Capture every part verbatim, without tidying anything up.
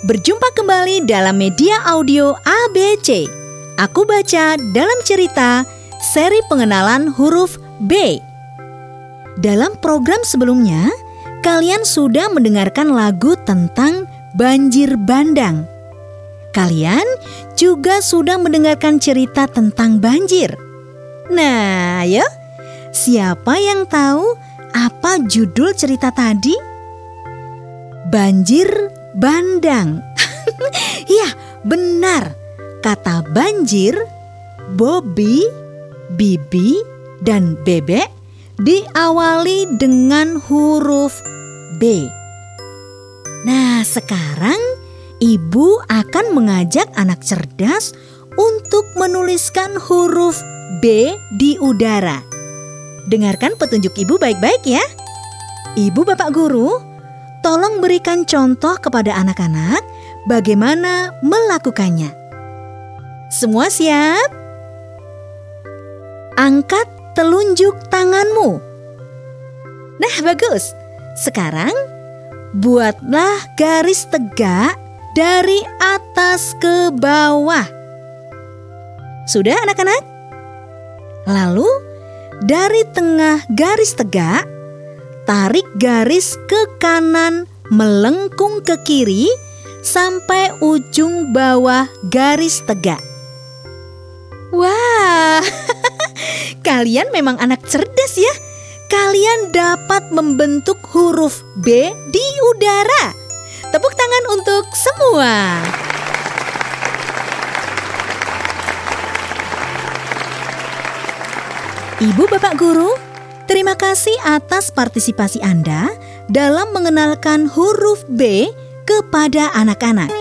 Berjumpa kembali dalam media audio A B C. Aku baca dalam cerita seri pengenalan huruf B. Dalam program sebelumnya, kalian sudah mendengarkan lagu tentang banjir bandang. Kalian juga sudah mendengarkan cerita tentang banjir. Nah, ayo, siapa yang tahu apa judul cerita tadi? Banjir bandang. Ya, benar. Kata banjir, Bobby, Bibi, dan Bebek diawali dengan huruf B. Nah, sekarang Ibu akan mengajak anak cerdas untuk menuliskan huruf B di udara. Dengarkan petunjuk Ibu baik-baik ya. Ibu Bapak Guru, tolong berikan contoh kepada anak-anak bagaimana melakukannya. Semua siap? Angkat telunjuk tanganmu. Nah, bagus. Sekarang buatlah garis tegak dari atas ke bawah. Sudah anak-anak? Lalu dari tengah garis tegak, tarik garis ke kanan melengkung ke kiri sampai ujung bawah garis tegak. Wah, kalian memang anak cerdas ya. Kalian dapat membentuk huruf B di udara. Tepuk tangan untuk semua. Ibu Bapak Guru, terima kasih atas partisipasi Anda dalam mengenalkan huruf B kepada anak-anak.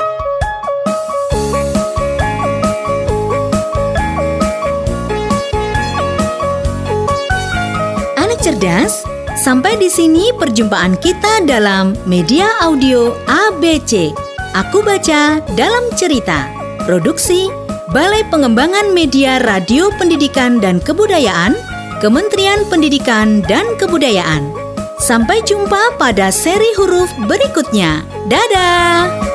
Anak cerdas, sampai di sini perjumpaan kita dalam media audio A B C. Aku baca dalam cerita. Produksi Balai Pengembangan Media Radio Pendidikan dan Kebudayaan, Kementerian Pendidikan dan Kebudayaan. Sampai jumpa pada seri huruf berikutnya. Dadah!